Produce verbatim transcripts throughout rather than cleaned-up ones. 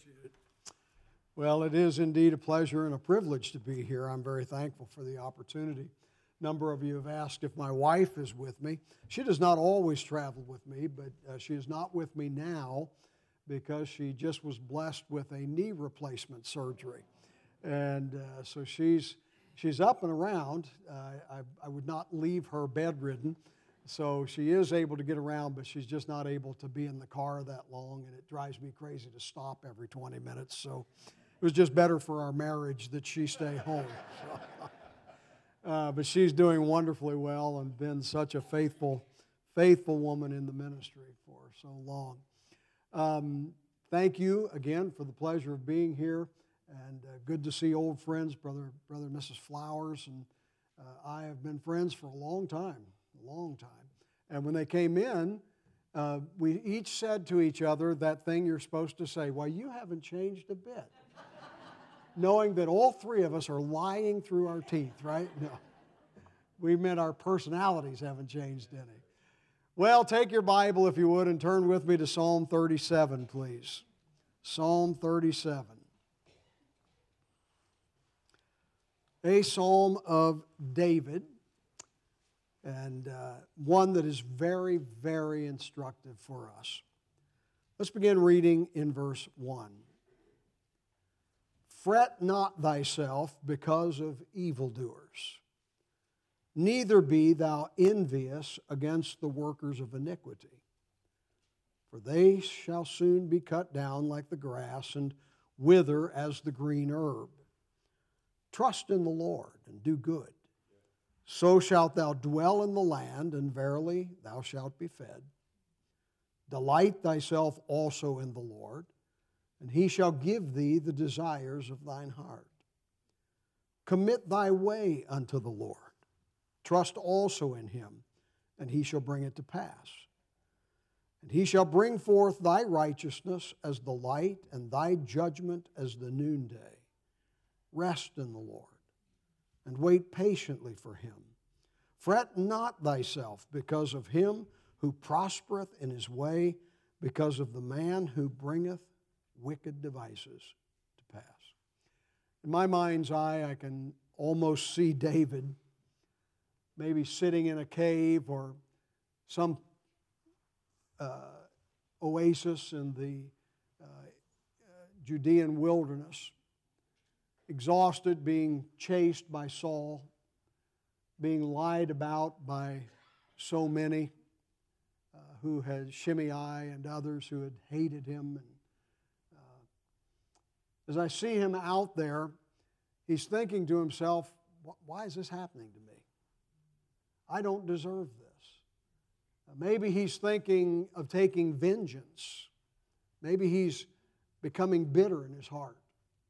appreciate it. Well, it is indeed a pleasure and a privilege to be here. I'm very thankful for the opportunity. A number of you have asked if my wife is with me. She does not always travel with me, but uh, she is not with me now because she just was blessed with a knee replacement surgery. And uh, so she's she's up and around. Uh, I, I would not leave her bedridden. So she is able to get around, but she's just not able to be in the car that long, and it drives me crazy to stop every twenty minutes. So it was just better for our marriage that she stay home. So, uh, but she's doing wonderfully well and been such a faithful, faithful woman in the ministry for so long. Um, thank you again for the pleasure of being here, and uh, good to see old friends, brother, brother, and Missus Flowers, and uh, I have been friends for a long time. A long time. And when they came in, uh, we each said to each other that thing you're supposed to say, well, you haven't changed a bit. Knowing that all three of us are lying through our teeth, right? No. We meant our personalities haven't changed any. Well, take your Bible, if you would, and turn with me to Psalm thirty-seven, please. Psalm thirty-seven. A psalm of David. And uh, one that is very, very instructive for us. Let's begin reading in verse one. Fret not thyself because of evildoers, neither be thou envious against the workers of iniquity. For they shall soon be cut down like the grass and wither as the green herb. Trust in the Lord and do good. So shalt thou dwell in the land, and verily thou shalt be fed. Delight thyself also in the Lord, and he shall give thee the desires of thine heart. Commit thy way unto the Lord. Trust also in him, and he shall bring it to pass. And he shall bring forth thy righteousness as the light, and thy judgment as the noonday. Rest in the Lord, and wait patiently for him. Fret not thyself because of him who prospereth in his way, because of the man who bringeth wicked devices to pass. In my mind's eye, I can almost see David maybe sitting in a cave or some uh, oasis in the uh, uh, Judean wilderness, exhausted, being chased by Saul, being lied about by so many uh, who had Shimei and others who had hated him. And, uh, as I see him out there, he's thinking to himself, why is this happening to me? I don't deserve this. Uh, maybe he's thinking of taking vengeance. Maybe he's becoming bitter in his heart.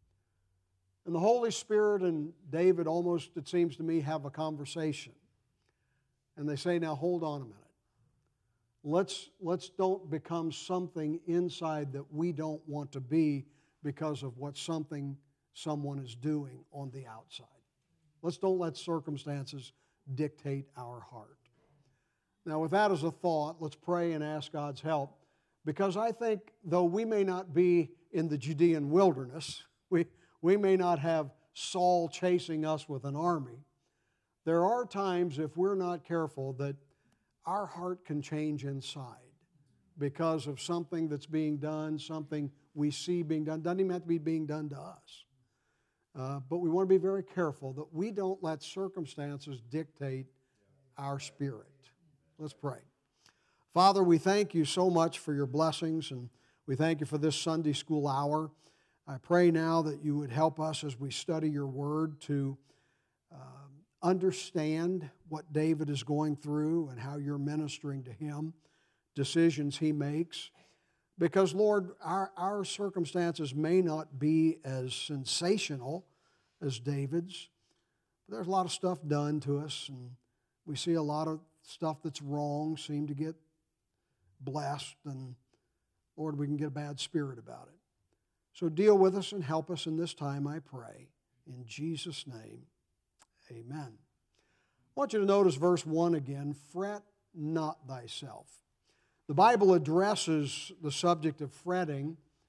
And the Holy Spirit and David almost, it seems to me, have a conversation. And they say, now hold on a minute. Let's, let's don't become something inside that we don't want to be because of what something someone is doing on the outside. Let's don't let circumstances dictate our heart. Now with that as a thought, let's pray and ask God's help. Because I think though we may not be in the Judean wilderness, we We may not have Saul chasing us with an army. There are times, if we're not careful, that our heart can change inside because of something that's being done, something we see being done. Doesn't even have to be being done to us. Uh, but we want to be very careful that we don't let circumstances dictate our spirit. Let's pray. Father, we thank you so much for your blessings, and we thank you for this Sunday school hour. I pray now that you would help us as we study your word to uh, understand what David is going through and how you're ministering to him, decisions he makes. Because, Lord, our, our circumstances may not be as sensational as David's. But there's a lot of stuff done to us, and we see a lot of stuff that's wrong seem to get blessed, and, Lord, we can get a bad spirit about it. So deal with us and help us in this time, I pray. In Jesus' name, amen. I want you to notice verse one again. Fret not thyself. The Bible addresses the subject of fretting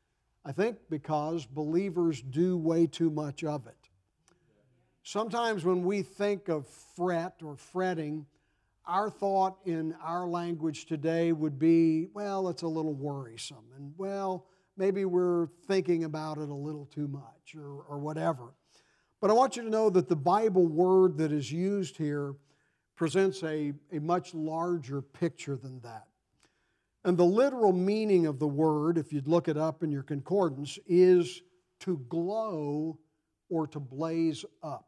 I think because believers do way too much of it. Sometimes when we think of fret or fretting, our thought in our language today would be, well, it's a little worrisome, and well, maybe we're thinking about it a little too much or, or whatever. But I want you to know that the Bible word that is used here presents a, a much larger picture than that. And the literal meaning of the word, if you'd look it up in your concordance, is to glow or to blaze up.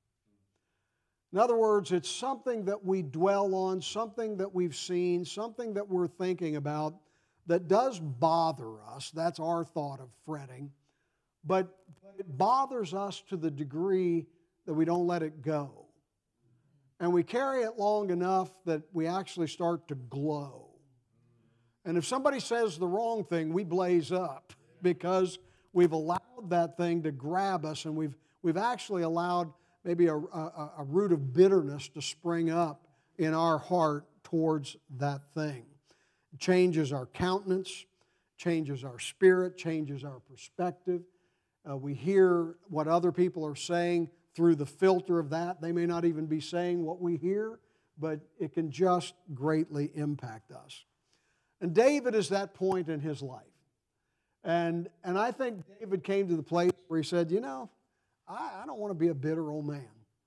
In other words, it's something that we dwell on, something that we've seen, something that we're thinking about that does bother us. That's our thought of fretting. But it bothers us to the degree that we don't let it go. And we carry it long enough that we actually start to glow. And if somebody says the wrong thing, we blaze up because we've allowed that thing to grab us, and we've, we've actually allowed maybe a, a, a root of bitterness to spring up in our heart towards that thing. It changes our countenance, changes our spirit, changes our perspective. Uh, we hear what other people are saying through the filter of that. They may not even be saying what we hear, but it can just greatly impact us. And David is that point in his life. And, and I think David came to the place where he said, you know, I, I don't want to be a bitter old man.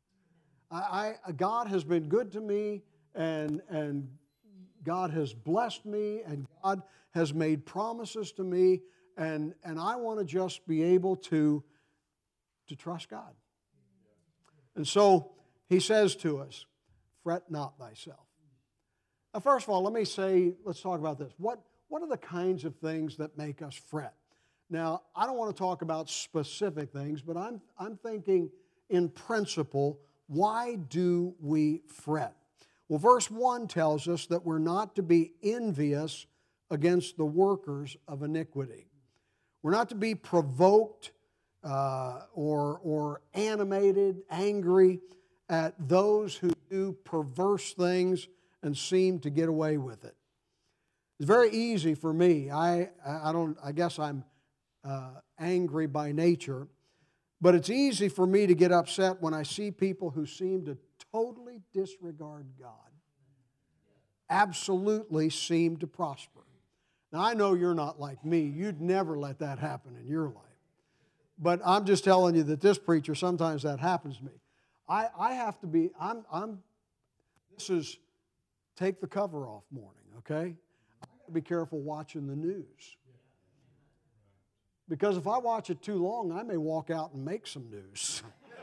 I, I, God has been good to me, and, and God has blessed me, and God has made promises to me, and, and I want to just be able to, to trust God. And so he says to us, fret not thyself. Now, first of all, let me say, let's talk about this. What, what are the kinds of things that make us fret? Now, I don't want to talk about specific things, but I'm, I'm thinking in principle, why do we fret? Well, verse one tells us that we're not to be envious against the workers of iniquity. We're not to be provoked uh, or, or animated, angry at those who do perverse things and seem to get away with it. It's very easy for me. I, I don't. I guess I'm uh, angry by nature, but it's easy for me to get upset when I see people who seem to totally disregard God, absolutely seem to prosper. Now, I know you're not like me. You'd never let that happen in your life. But I'm just telling you that this preacher, sometimes that happens to me. I, I have to be, I'm, I'm, this is take the cover off morning, okay? I have to be careful watching the news. Because if I watch it too long, I may walk out and make some news.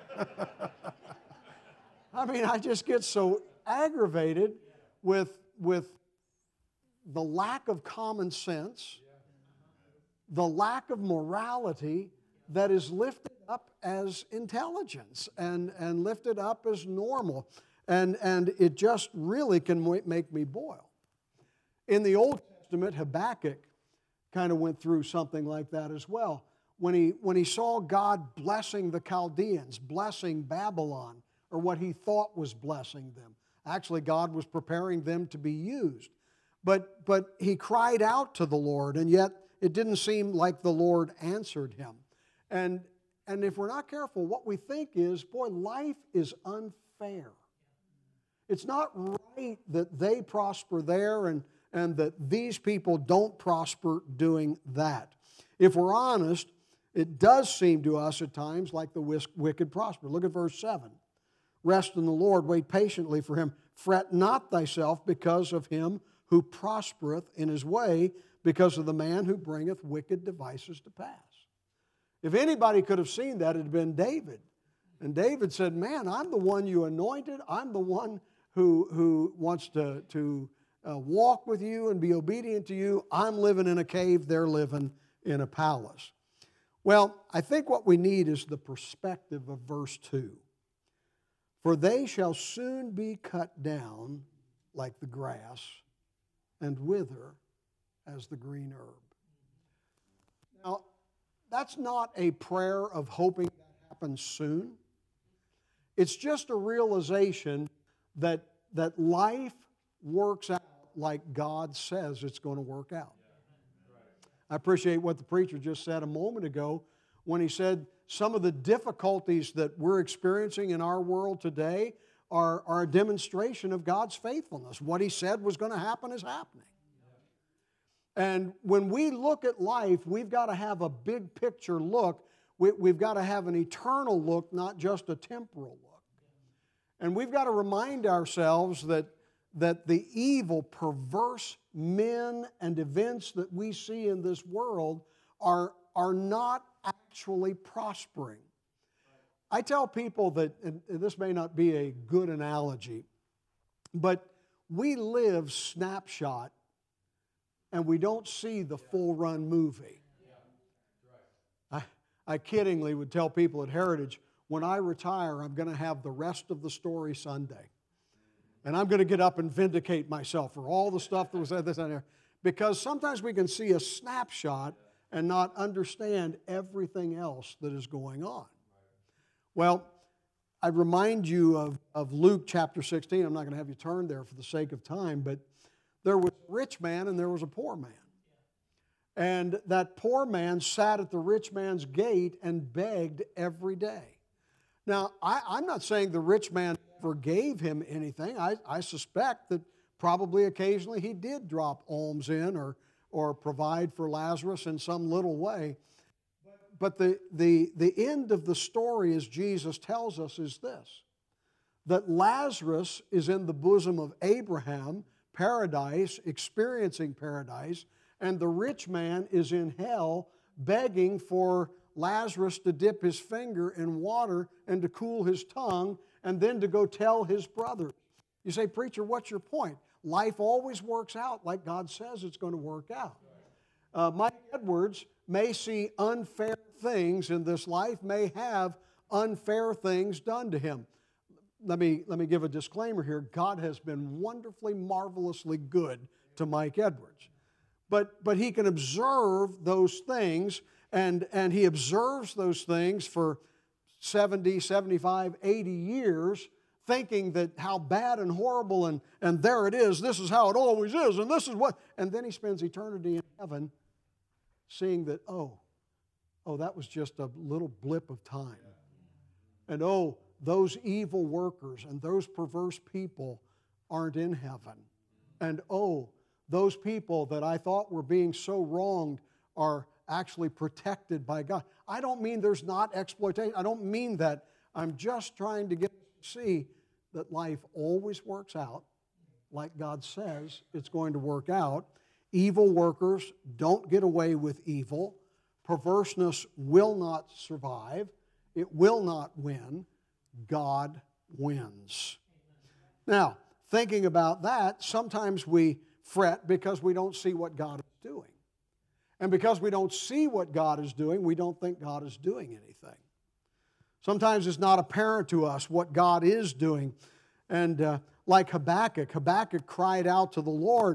I mean, I just get so aggravated with, with the lack of common sense, the lack of morality that is lifted up as intelligence and, and lifted up as normal. And, and it just really can make me boil. In the Old Testament, Habakkuk kind of went through something like that as well. When he, when he saw God blessing the Chaldeans, blessing Babylon, or what he thought was blessing them. Actually, God was preparing them to be used. But, but he cried out to the Lord, and yet it didn't seem like the Lord answered him. And, and if we're not careful, what we think is, boy, life is unfair. It's not right that they prosper there and, and that these people don't prosper doing that. If we're honest, it does seem to us at times like the wicked prosper. Look at verse seven. Rest in the Lord, wait patiently for him. Fret not thyself because of him who prospereth in his way, because of the man who bringeth wicked devices to pass. If anybody could have seen that, it had been David. And David said, man, I'm the one you anointed. I'm the one who, who wants to, to uh, walk with you and be obedient to you. I'm living in a cave. They're living in a palace. Well, I think what we need is the perspective of verse two. For they shall soon be cut down like the grass and wither as the green herb. Now, that's not a prayer of hoping that happens soon. It's just a realization that, that life works out like God says it's going to work out. I appreciate what the preacher just said a moment ago when he said some of the difficulties that we're experiencing in our world today are, are a demonstration of God's faithfulness. What He said was going to happen is happening. And when we look at life, we've got to have a big picture look. We, we've got to have an eternal look, not just a temporal look. And we've got to remind ourselves that, that the evil, perverse men and events that we see in this world are, are not actually prospering. I tell people that, and this may not be a good analogy, but we live snapshot and we don't see the full-run movie. I, I kiddingly would tell people at Heritage, when I retire, I'm going to have the rest of the story Sunday. And I'm going to get up and vindicate myself for all the stuff that was said this and there. Because sometimes we can see a snapshot and not understand everything else that is going on. Well, I remind you of, of Luke chapter sixteen. I'm not going to have you turn there for the sake of time, but there was a rich man and there was a poor man. And that poor man sat at the rich man's gate and begged every day. Now, I, I'm not saying the rich man never gave him anything. I, I suspect that probably occasionally he did drop alms in or, or provide for Lazarus in some little way. But the, the, the end of the story, as Jesus tells us, is this: that Lazarus is in the bosom of Abraham, paradise, experiencing paradise, and the rich man is in hell begging for Lazarus to dip his finger in water and to cool his tongue and then to go tell his brothers. You say, preacher, what's your point? Life always works out like God says it's going to work out. Uh, Mike Edwards may see unfair things in this life, may have unfair things done to him. Let me, let me give a disclaimer here. God has been wonderfully, marvelously good to Mike Edwards. But, but he can observe those things, and, and he observes those things for seventy, seventy-five, eighty years, thinking that how bad and horrible, and, and there it is, this is how it always is, and this is what, and then he spends eternity in heaven seeing that, oh, oh, that was just a little blip of time. And oh, those evil workers and those perverse people aren't in heaven. And oh, those people that I thought were being so wronged are actually protected by God. I don't mean there's not exploitation. I don't mean that. I'm just trying to get to see that life always works out like God says it's going to work out. Evil workers don't get away with evil. Perverseness will not survive. It will not win. God wins. Now, thinking about that, sometimes we fret because we don't see what God is doing. And because we don't see what God is doing, we don't think God is doing anything. Sometimes it's not apparent to us what God is doing. And uh, like Habakkuk, Habakkuk cried out to the Lord,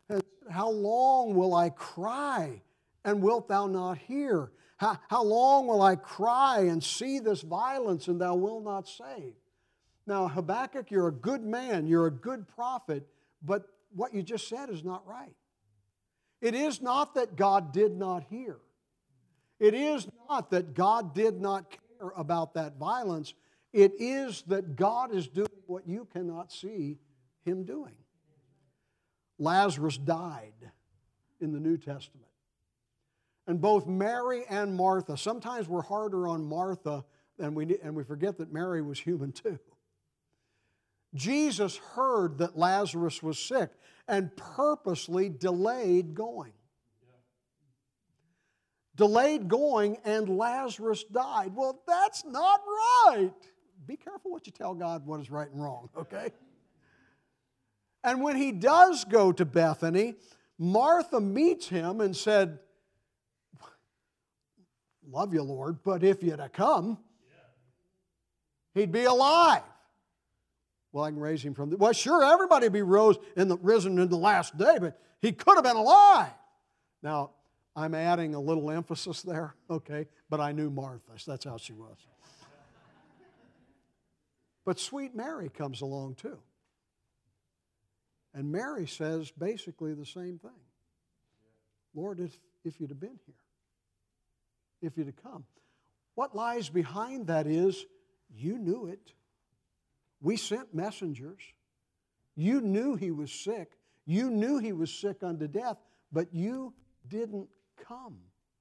"How long will I cry, and wilt thou not hear? How, how long will I cry and see this violence, and thou wilt not save?" Now, Habakkuk, you're a good man, you're a good prophet, but what you just said is not right. It is not that God did not hear. It is not that God did not care about that violence. It is that God is doing what you cannot see Him doing. Lazarus died in the New Testament. And both Mary and Martha, sometimes we're harder on Martha and we, and we forget that Mary was human too. Jesus heard that Lazarus was sick and purposely delayed going. Delayed going, and Lazarus died. Well, that's not right. Be careful what you tell God what is right and wrong, okay? And when he does go to Bethany, Martha meets him and said, "Love you, Lord, but if you'd have come, he'd be alive." Well, I can raise him from the... Well, sure, everybody would be rose in the, risen in the last day, but he could have been alive. Now, I'm adding a little emphasis there, okay? But I knew Martha, so that's how she was. But sweet Mary comes along too. And Mary says basically the same thing. "Lord, if, if you'd have been here, if you'd have come. What lies behind that is you knew it. We sent messengers. You knew he was sick. You knew he was sick unto death, but you didn't come.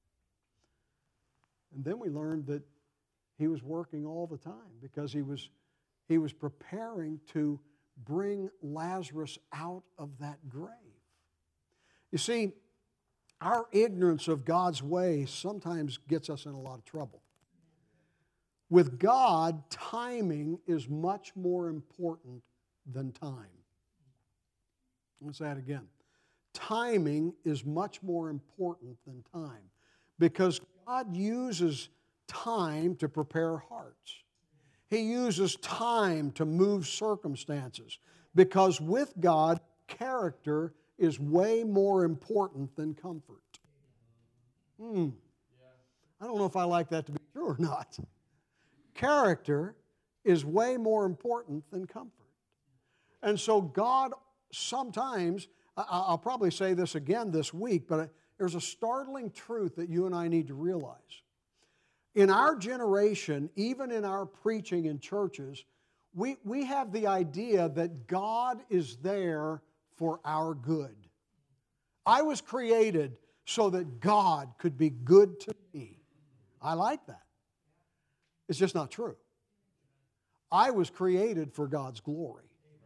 And then we learned that he was working all the time because he was, he was preparing to bring Lazarus out of that grave. You see, our ignorance of God's ways sometimes gets us in a lot of trouble. With God, timing is much more important than time. Let's say that again. Timing is much more important than time because God uses time to prepare hearts. He uses time to move circumstances because with God, character is way more important than comfort. Hmm. I don't know if I like that to be true or not. Character is way more important than comfort. And so God sometimes, I'll probably say this again this week, but there's a startling truth that you and I need to realize. In our generation, even in our preaching in churches, we, we have the idea that God is there for our good. I was created so that God could be good to me. I like that. It's just not true. I was created for God's glory.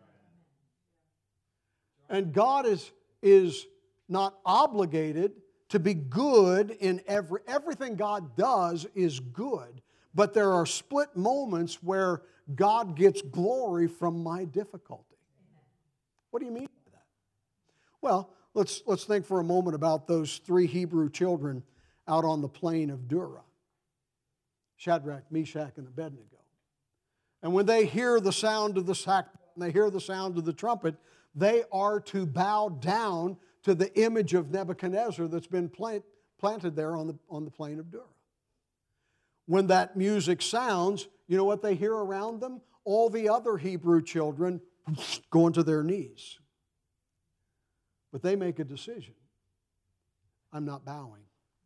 And God is, is not obligated to be good in every... Everything God does is good, but there are split moments where God gets glory from my difficulty. What do you mean by that? Well, let's, let's think for a moment about those three Hebrew children out on the plain of Dura. Shadrach, Meshach, and Abednego. And when they hear the sound of the sackbut and they hear the sound of the trumpet, they are to bow down to the image of Nebuchadnezzar that's been plant, planted there on the, on the plain of Dura. When that music sounds, you know what they hear around them? All the other Hebrew children going to their knees. But they make a decision. I'm not bowing.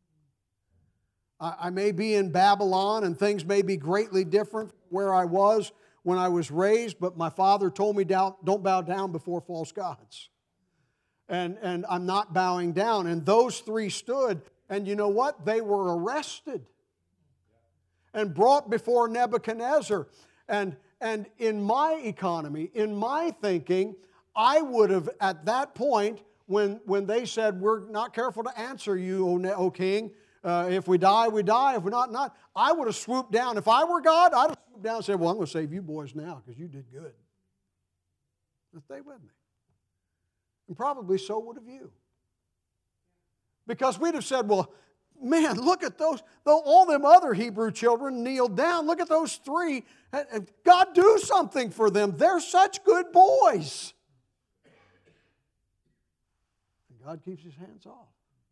I may be in Babylon and things may be greatly different where I was when I was raised, but my father told me don't bow down before false gods. And, and I'm not bowing down. And those three stood, and you know what? They were arrested and brought before Nebuchadnezzar. And, and in my economy, in my thinking, I would have, at that point, when, when they said, we're not careful to answer you, O, o king, Uh, if we die, we die. If we're not, not. I would have swooped down. If I were God, I'd have swooped down and said, well, I'm going to save you boys now because you did good. But stay with me. And probably so would have you. Because we'd have said, well, man, look at those. All them other Hebrew children kneeled down. Look at those three. God, do something for them. They're such good boys. And God keeps His hands off.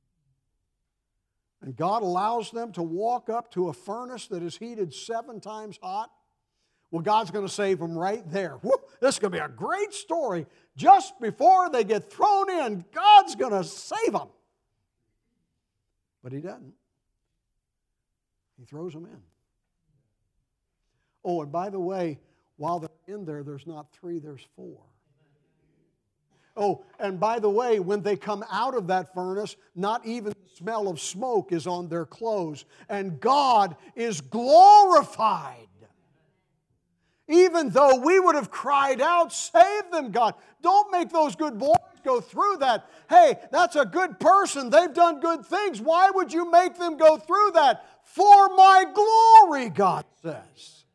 And God allows them to walk up to a furnace that is heated seven times hot. Well, God's going to save them right there. Whoop, this is going to be a great story. Just before they get thrown in, God's going to save them. But He doesn't. He throws them in. Oh, and by the way, while they're in there, there's not three, there's four. Oh, and by the way, when they come out of that furnace, not even the smell of smoke is on their clothes. And God is glorified. Even though we would have cried out, save them, God. Don't make those good boys go through that. Hey, that's a good person. They've done good things. Why would you make them go through that? For my glory, God says.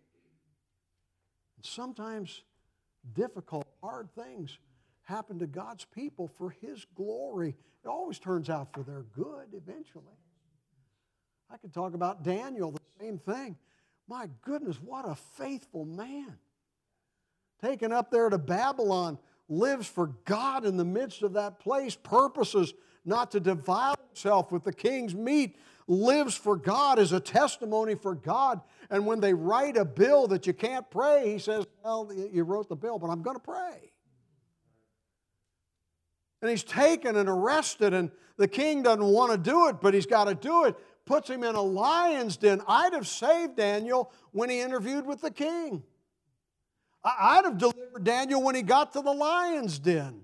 And sometimes difficult, hard things happen to God's people for His glory. It always turns out for their good eventually. I could talk about Daniel, the same thing. My goodness, what a faithful man. Taken up there to Babylon, lives for God in the midst of that place, purposes not to defile himself with the king's meat, lives for God as a testimony for God. And when they write a bill that you can't pray, he says, well, you wrote the bill, but I'm going to pray. And he's taken and arrested, and the king doesn't want to do it, but he's got to do it. Puts him in a lion's den. I'd have saved Daniel when he interviewed with the king. I'd have delivered Daniel when he got to the lion's den.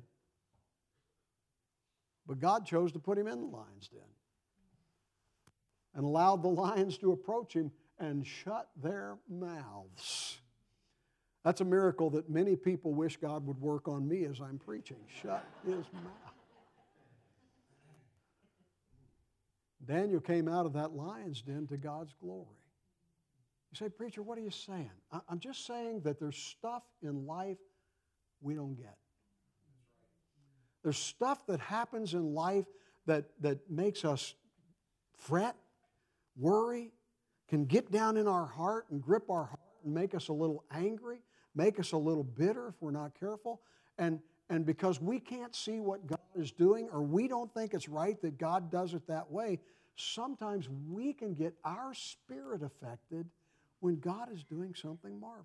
But God chose to put him in the lion's den and allowed the lions to approach him and shut their mouths. That's a miracle that many people wish God would work on me as I'm preaching. Shut his mouth. Daniel came out of that lion's den to God's glory. You say, preacher, what are you saying? I'm just saying that there's stuff in life we don't get. There's stuff that happens in life that, that makes us fret, worry, can get down in our heart and grip our heart and make us a little angry, make us a little bitter if we're not careful. And, and because we can't see what God is doing, or we don't think it's right that God does it that way, sometimes we can get our spirit affected when God is doing something marvelous.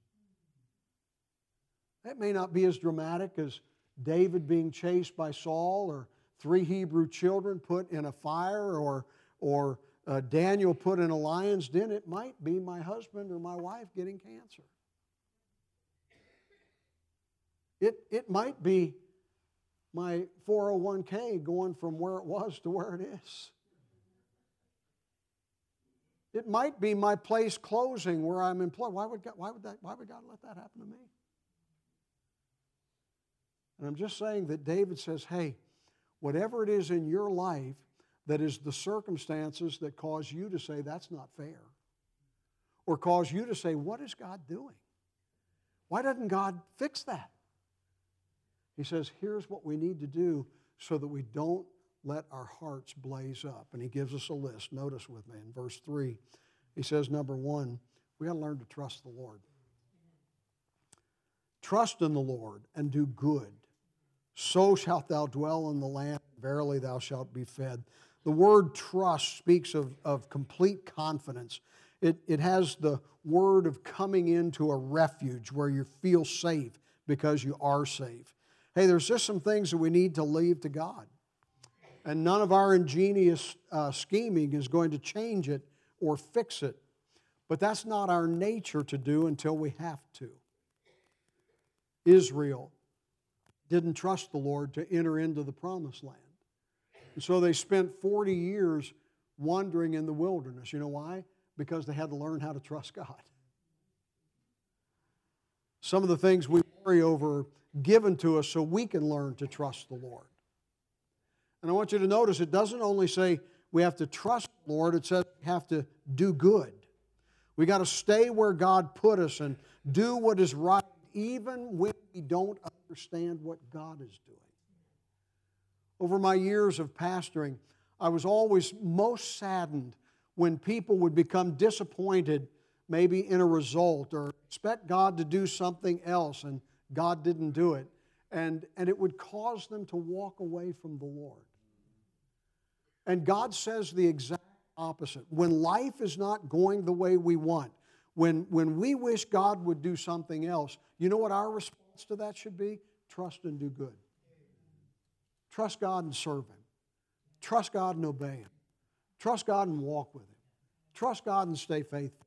It may not be as dramatic as David being chased by Saul, or three Hebrew children put in a fire, or, or uh, Daniel put in a lion's den. It might be my husband or my wife getting cancer. It, it might be my four oh one k going from where it was to where it is. It might be my place closing where I'm employed. Why would God, why would that, why would God let that happen to me? And I'm just saying that David says, hey, whatever it is in your life that is the circumstances that cause you to say that's not fair, or cause you to say, what is God doing? Why doesn't God fix that? He says, here's what we need to do so that we don't let our hearts blaze up. And he gives us a list. Notice with me in verse three. He says, number one, we got to learn to trust the Lord. Trust in the Lord and do good. So shalt thou dwell in the land. Verily thou shalt be fed. The word trust speaks of, of complete confidence. It, it has the word of coming into a refuge where you feel safe because you are safe. Hey, there's just some things that we need to leave to God. And none of our ingenious uh, scheming is going to change it or fix it. But that's not our nature to do until we have to. Israel didn't trust the Lord to enter into the promised land. And so they spent forty years wandering in the wilderness. You know why? Because they had to learn how to trust God. Some of the things we worry over are given to us so we can learn to trust the Lord. And I want you to notice it doesn't only say we have to trust the Lord, it says we have to do good. We got to stay where God put us and do what is right, even when we don't understand what God is doing. Over my years of pastoring, I was always most saddened when people would become disappointed maybe in a result or expect God to do something else and God didn't do it. And, and it would cause them to walk away from the Lord. And God says the exact opposite. When life is not going the way we want, when, when we wish God would do something else, you know what our response to that should be? Trust and do good. Trust God and serve Him. Trust God and obey Him. Trust God and walk with Him. Trust God and stay faithful.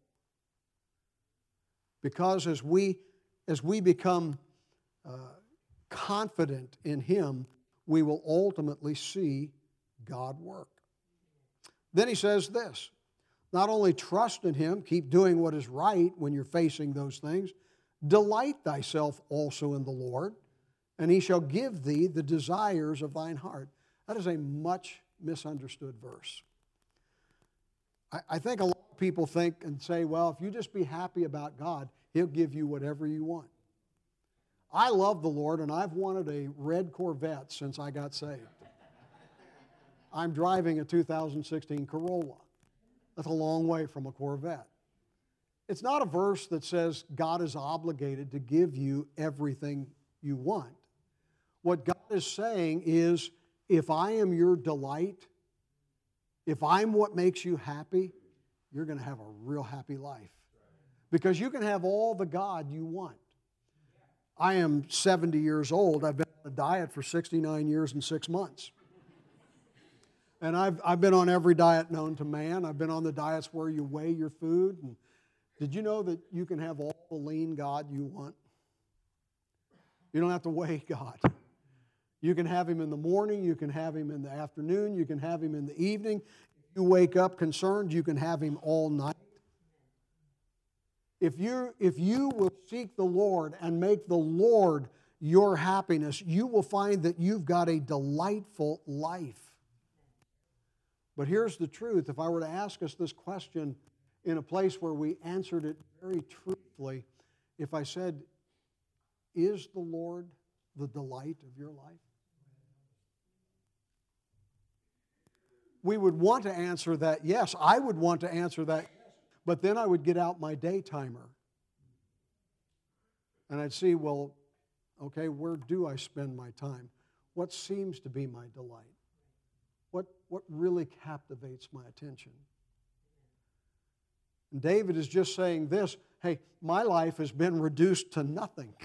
Because as we, as we become uh, confident in Him, we will ultimately see God work. Then he says this, not only trust in Him, keep doing what is right when you're facing those things, delight thyself also in the Lord, and He shall give thee the desires of thine heart. That is a much misunderstood verse. I, I think a lot of people think and say, well, if you just be happy about God, He'll give you whatever you want. I love the Lord, and I've wanted a red Corvette since I got saved. I'm driving a two thousand sixteen Corolla. That's a long way from a Corvette. It's not a verse that says God is obligated to give you everything you want. What God is saying is, if I am your delight, if I'm what makes you happy, you're going to have a real happy life. Because you can have all the God you want. I am seventy years old. I've been on a diet for sixty-nine years and six months. And I've, I've been on every diet known to man. I've been on the diets where you weigh your food. And did you know that you can have all the lean God you want? You don't have to weigh God. You can have Him in the morning. You can have Him in the afternoon. You can have Him in the evening. If you wake up concerned, you can have Him all night. If you, if you will seek the Lord and make the Lord your happiness, you will find that you've got a delightful life. But here's the truth. If I were to ask us this question in a place where we answered it very truthfully, if I said, is the Lord the delight of your life? We would want to answer that yes. I would want to answer that yes. But then I would get out my day timer. And I'd see, well, okay, where do I spend my time? What seems to be my delight? What, what really captivates my attention? And David is just saying this, hey, my life has been reduced to nothing.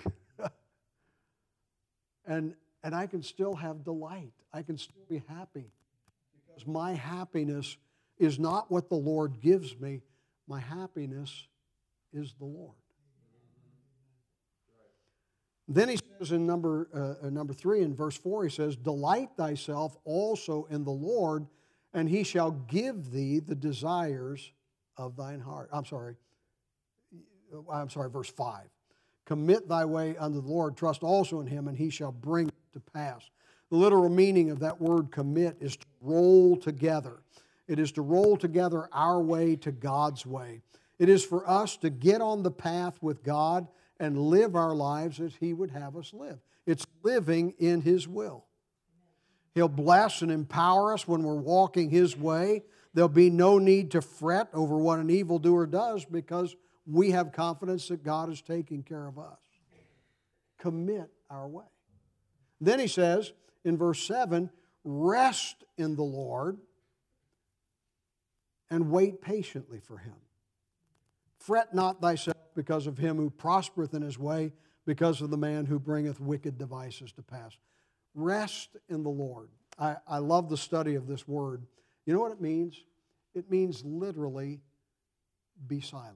and, and I can still have delight. I can still be happy. Because my happiness is not what the Lord gives me. My happiness is the Lord. Then he says in number, uh, number three, in verse four, he says, delight thyself also in the Lord, and He shall give thee the desires of thine heart. I'm sorry. I'm sorry, verse five. Commit thy way unto the Lord, trust also in Him, and He shall bring it to pass. The literal meaning of that word commit is to roll together. It is to roll together our way to God's way. It is for us to get on the path with God and live our lives as He would have us live. It's living in His will. He'll bless and empower us when we're walking His way. There'll be no need to fret over what an evildoer does because we have confidence that God is taking care of us. Commit our way. Then he says in verse seven, rest in the Lord and wait patiently for Him. Fret not thyself because of him who prospereth in his way, because of the man who bringeth wicked devices to pass. Rest in the Lord. I, I love the study of this word. You know what it means? It means literally, be silent.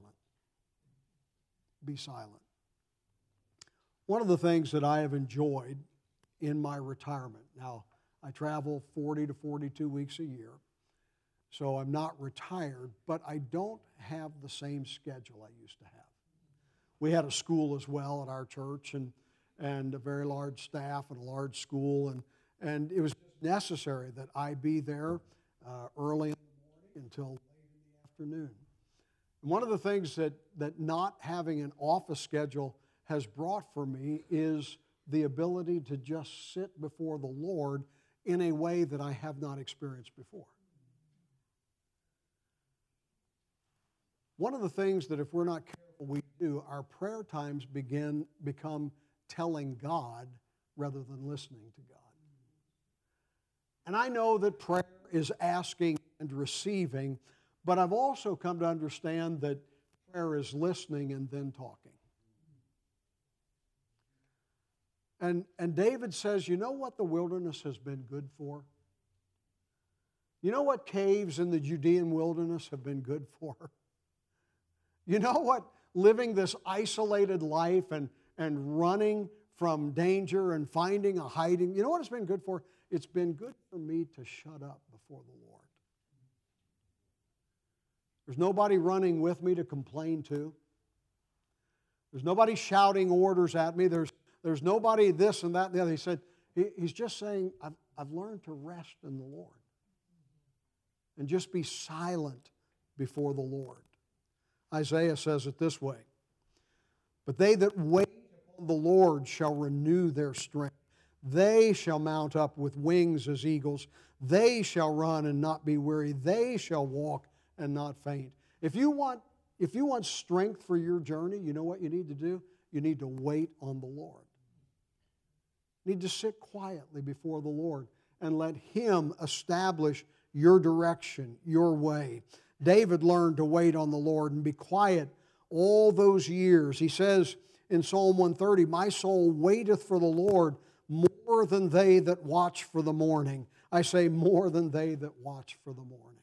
Be silent. One of the things that I have enjoyed in my retirement, now I travel forty to forty-two weeks a year, so I'm not retired, but I don't have the same schedule I used to have. We had a school as well at our church, and, and a very large staff and a large school, and, and it was necessary that I be there uh, early in the morning until late in the afternoon. And one of the things that, that not having an office schedule has brought for me is the ability to just sit before the Lord in a way that I have not experienced before. One of the things that if we're not careful we do, our prayer times begin become telling God rather than listening to God. And I know that prayer is asking and receiving, but I've also come to understand that prayer is listening and then talking. And, and David says, you know what the wilderness has been good for? You know what caves in the Judean wilderness have been good for? You know what living this isolated life and, and running from danger and finding a hiding, you know what it's been good for? It's been good for me to shut up before the Lord. There's nobody running with me to complain to. There's nobody shouting orders at me. There's, there's nobody this and that and the other. He said, he, he's just saying, I've, I've learned to rest in the Lord and just be silent before the Lord. Isaiah says it this way, but they that wait upon the Lord shall renew their strength. They shall mount up with wings as eagles. They shall run and not be weary. They shall walk and not faint. If you want, if you want strength for your journey, you know what you need to do? You need to wait on the Lord. You need to sit quietly before the Lord and let Him establish your direction, your way. David learned to wait on the Lord and be quiet all those years. He says in Psalm one thirty, my soul waiteth for the Lord more than they that watch for the morning. I say more than they that watch for the morning.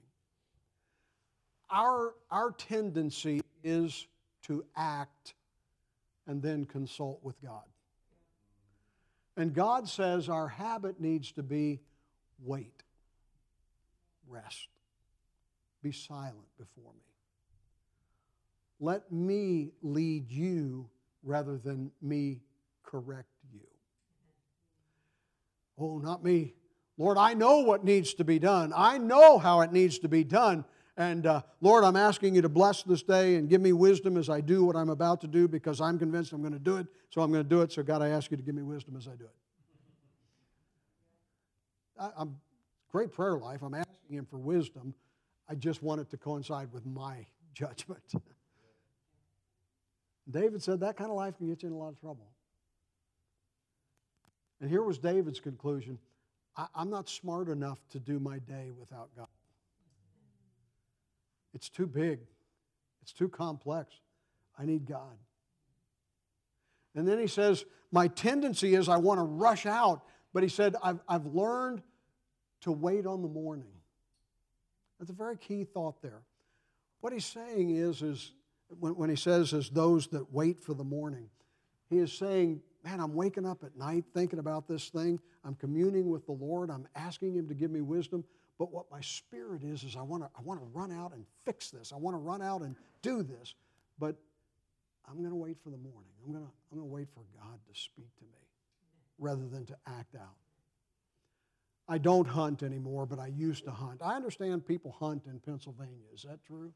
Our, our tendency is to act and then consult with God. And God says our habit needs to be wait, rest, be silent before me. Let me lead you rather than me correct you. Oh, not me. Lord, I know what needs to be done. I know how it needs to be done. And uh, Lord, I'm asking you to bless this day and give me wisdom as I do what I'm about to do because I'm convinced I'm going to do it, so I'm going to do it. So God, I ask you to give me wisdom as I do it. I, I'm great prayer life. I'm asking Him for wisdom. I just want it to coincide with my judgment. David said that kind of life can get you in a lot of trouble. And here was David's conclusion. I, I'm not smart enough to do my day without God. It's too big. It's too complex. I need God. And then he says, my tendency is I want to rush out. But he said, I've, I've learned to wait on the morning. That's a very key thought there. What he's saying is, is when, when he says, as those that wait for the morning, he is saying, man, I'm waking up at night thinking about this thing. I'm communing with the Lord. I'm asking Him to give me wisdom. But what my spirit is, is I want to I want to run out and fix this. I want to run out and do this. But I'm going to wait for the morning. I'm going to I'm going to wait for God to speak to me rather than to act out. I don't hunt anymore, but I used to hunt. I understand people hunt in Pennsylvania. Is that true?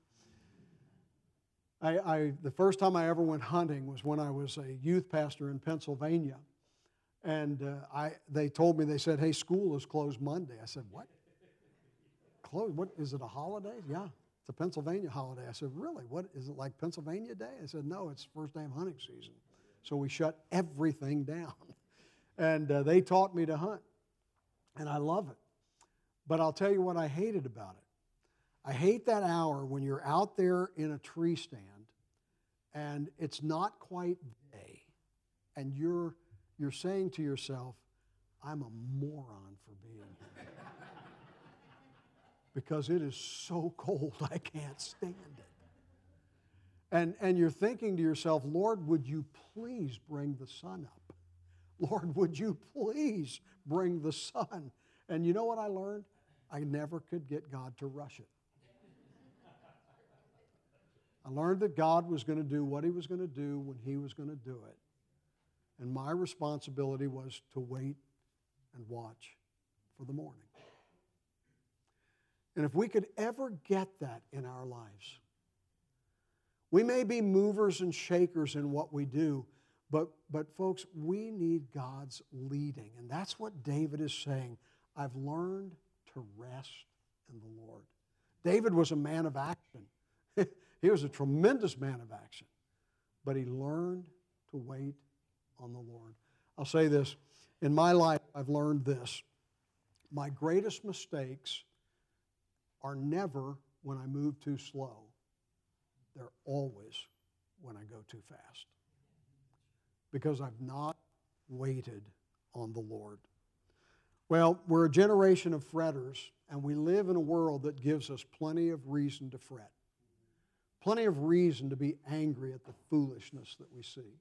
I, I the first time I ever went hunting was when I was a youth pastor in Pennsylvania. And uh, I they told me, they said, hey, school is closed Monday. I said, what? Closed? What, is it a holiday? Yeah, it's a Pennsylvania holiday. I said, really? What, is it like Pennsylvania Day? I said, no, it's first day of hunting season. So we shut everything down. And uh, they taught me to hunt. And I love it. But I'll tell you what I hated about it. I hate that hour when you're out there in a tree stand and it's not quite day and you're you're saying to yourself, I'm a moron for being here. Because it is so cold, I can't stand it. And, and you're thinking to yourself, Lord, would you please bring the sun up? Lord, would you please bring the sun? And you know what I learned? I never could get God to rush it. I learned that God was going to do what He was going to do when He was going to do it. And my responsibility was to wait and watch for the morning. And if we could ever get that in our lives, we may be movers and shakers in what we do, but, but folks, we need God's leading. And that's what David is saying. I've learned to rest in the Lord. David was a man of action. He was a tremendous man of action. But he learned to wait on the Lord. I'll say this. In my life, I've learned this. My greatest mistakes are never when I move too slow. They're always when I go too fast. Because I've not waited on the Lord. Well, we're a generation of fretters, and we live in a world that gives us plenty of reason to fret. Plenty of reason to be angry at the foolishness that we see.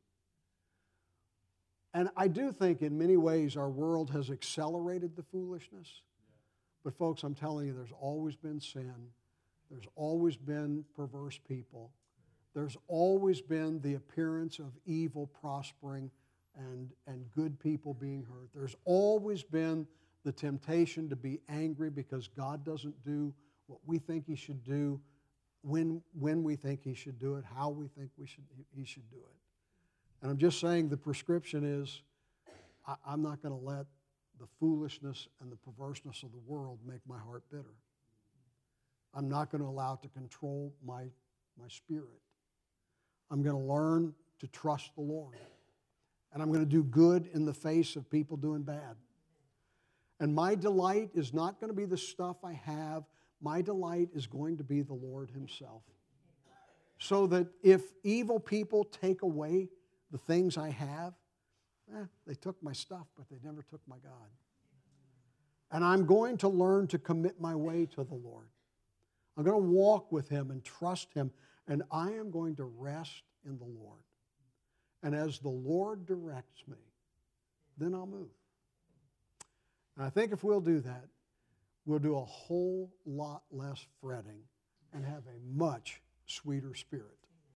And I do think in many ways our world has accelerated the foolishness. But folks, I'm telling you, there's always been sin. There's always been perverse people. There's always been the appearance of evil prospering and, and good people being hurt. There's always been the temptation to be angry because God doesn't do what we think He should do, when, when we think He should do it, how we think we should, He should do it. And I'm just saying the prescription is, I, I'm not going to let the foolishness and the perverseness of the world make my heart bitter. I'm not going to allow it to control my, my spirit. I'm going to learn to trust the Lord. And I'm going to do good in the face of people doing bad. And my delight is not going to be the stuff I have. My delight is going to be the Lord Himself. So that if evil people take away the things I have, eh, they took my stuff, but they never took my God. And I'm going to learn to commit my way to the Lord. I'm going to walk with Him and trust Him, and I am going to rest in the Lord. And as the Lord directs me, then I'll move. And I think if we'll do that, we'll do a whole lot less fretting and have a much sweeter spirit.